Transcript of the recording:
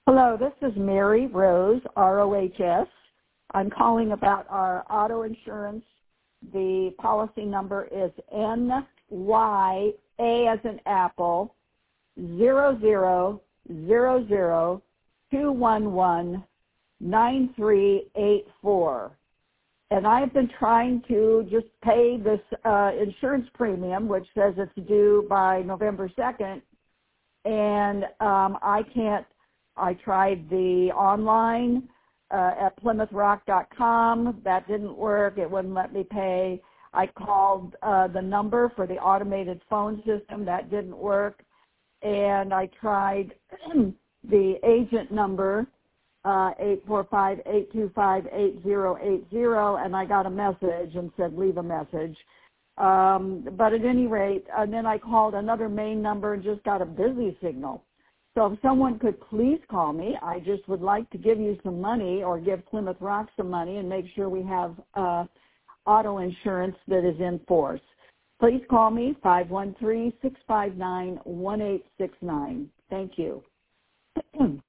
Hello, this is Mary Rose, ROHS. I'm calling about our auto insurance. The policy number is NYA as in Apple 00002119384. And I've been trying to just pay this insurance premium, which says it's due by November 2nd, and I can't. I tried the online at PlymouthRock.com. That didn't work. It wouldn't let me pay. I called the number for the automated phone system. That didn't work. And I tried the agent number, 845-825-8080, and I got a message and said, leave a message. But at any rate, and then I called another main number and just got a busy signal. So if someone could please call me, I just would like to give you some money or give Plymouth Rock some money and make sure we have auto insurance that is in force. Please call me, 513-659-1869. Thank you.